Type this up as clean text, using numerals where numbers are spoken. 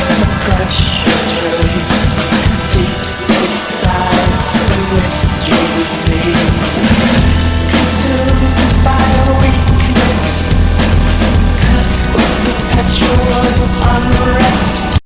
Deep space size and mystery seas, consumed by a weakness, cut with perpetual unrest.